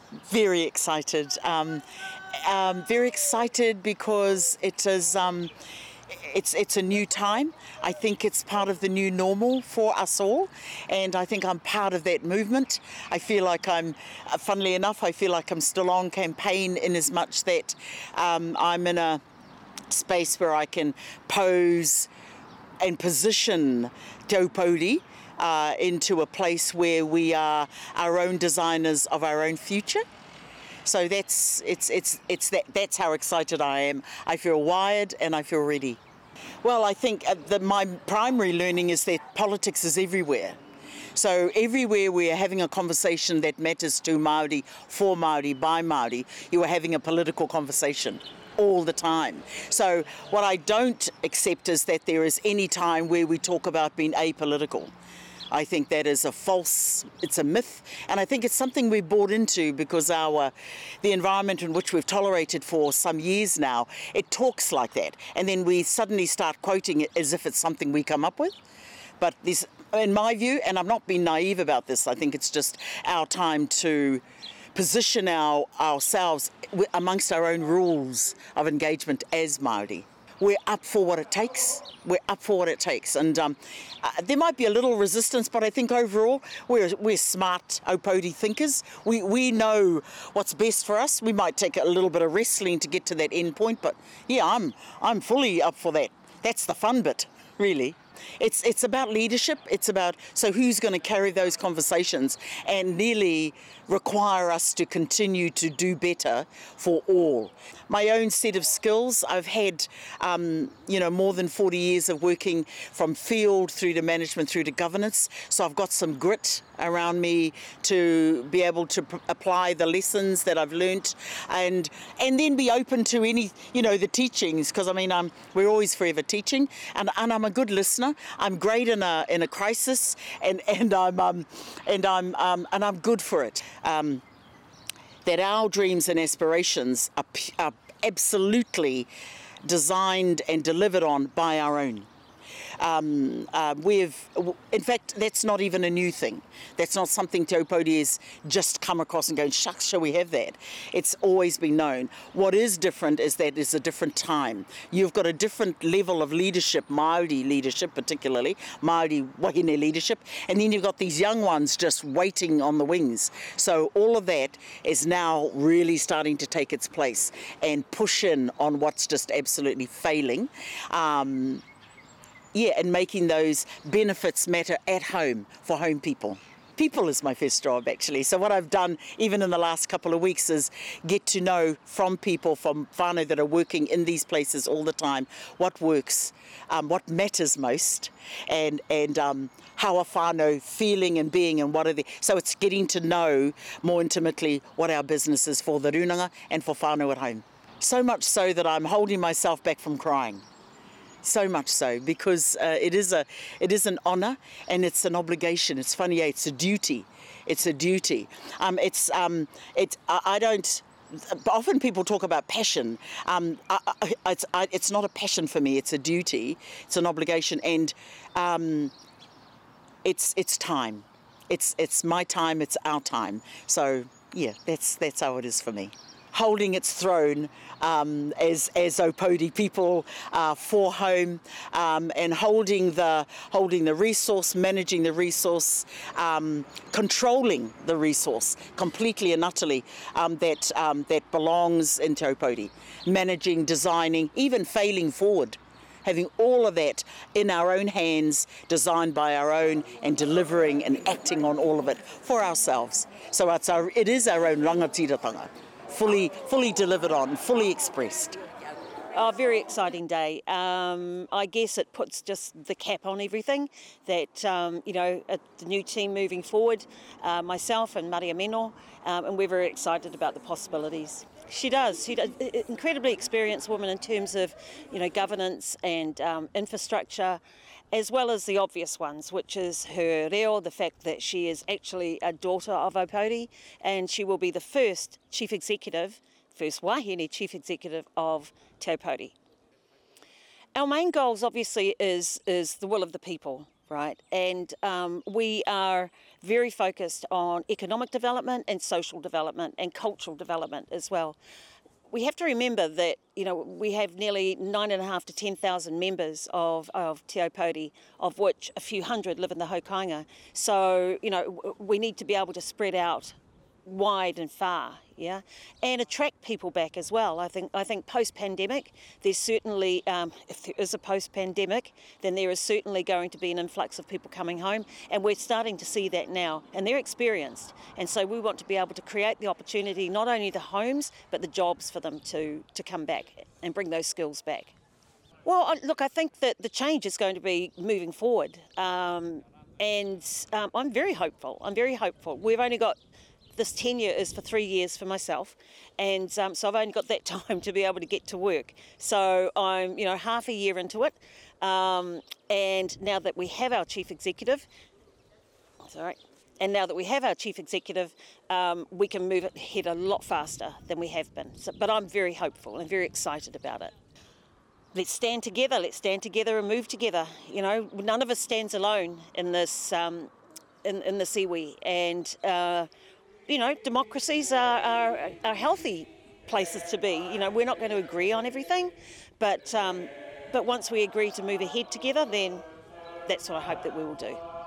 Very excited. Very excited because it is. It's a new time. I think it's part of the new normal for us all, and I think I'm part of that movement. I feel like funnily enough, I feel like I'm still on campaign in as much that I'm in a space where I can pose and position Te Aupōuri into a place where we are our own designers of our own future. So that's how excited I am. I feel wired and I feel ready. Well, I think that my primary learning is that politics is everywhere. So everywhere we are having a conversation that matters to Māori, for Māori, by Māori, you are having a political conversation all the time. So what I don't accept is that there is any time where we talk about being apolitical. I think that is it's a myth, and I think it's something we bought into because the environment in which we've tolerated for some years now, it talks like that, and then we suddenly start quoting it as if it's something we come up with. But this, in my view, and I'm not being naive about this, I think it's just our time to position ourselves amongst our own rules of engagement as Māori. We're up for what it takes. And there might be a little resistance, but I think overall we're smart Aupōuri thinkers. We know what's best for us. We might take a little bit of wrestling to get to that end point, but yeah, I'm fully up for that. That's the fun bit, really. It's about leadership. It's about who's going to carry those conversations and nearly require us to continue to do better for all. My own set of skills, I've had more than 40 years of working from field through to management through to governance, so I've got some grit around me to be able to apply the lessons that I've learnt and then be open to any the teachings, because we're always forever teaching, and I'm a good listener. I'm great in a crisis, and I'm good for it. That our dreams and aspirations are absolutely designed and delivered on by our own. In fact, that's not even a new thing. That's not something Te Aupōuri has just come across and going, shucks, shall we have that? It's always been known. What is different is that it's a different time. You've got a different level of leadership, Māori leadership particularly, Māori wahine leadership, and then you've got these young ones just waiting on the wings. So all of that is now really starting to take its place and push in on what's just absolutely failing. And making those benefits matter at home for home people. People is my first job, actually. So what I've done, even in the last couple of weeks, is get to know from people, from whānau that are working in these places all the time, what works, what matters most, and how are whānau feeling and being, and what are they. So it's getting to know more intimately what our business is for the runanga and for whānau at home. So much so that I'm holding myself back from crying. So much so, because it is an honour and it's an obligation. It's funny, it's a duty. It's a duty. I don't. Often people talk about passion. It's not a passion for me. It's a duty. It's an obligation, and it's time. It's my time. It's our time. So yeah, that's how it is for me. Holding its throne as Aupōuri people for home, and holding the resource, managing the resource, controlling the resource completely and utterly that belongs in Te Aupōuri. Managing, designing, even failing forward. Having all of that in our own hands, designed by our own, and delivering and acting on all of it for ourselves. So it is our own rangatiratanga. Fully delivered on, fully expressed. Oh, very exciting day. I guess it puts just the cap on everything that, the new team moving forward, myself and Maria Meno, and we're very excited about the possibilities. She does. Incredibly experienced woman in terms of, governance and infrastructure, as well as the obvious ones, which is her reo, the fact that she is actually a daughter of Aupōuri, and she will be the first wahine chief executive of Te Aupōuri. Our main goals obviously is the will of the people. right? And we are very focused on economic development and social development and cultural development as well. We have to remember that, we have nearly 9,500 to 10,000 members of Te Aupōuri, of which a few hundred live in the Hokianga. So, we need to be able to spread out wide and far, yeah, and attract people back as well. I think post-pandemic, there's certainly, if there is a post-pandemic, then there is certainly going to be an influx of people coming home, and we're starting to see that now, and they're experienced, and so we want to be able to create the opportunity, not only the homes, but the jobs for them to come back and bring those skills back. Well, look, I think that the change is going to be moving forward, and I'm very hopeful. We've only got this tenure is for 3 years for myself, and so I've only got that time to be able to get to work. So I'm, half a year into it, and now that we have our chief executive, we can move ahead a lot faster than we have been. But I'm very hopeful and very excited about it. Let's stand together and move together. None of us stands alone in this in the iwi, and democracies are healthy places to be. We're not going to agree on everything, but once we agree to move ahead together, then that's what I hope that we will do.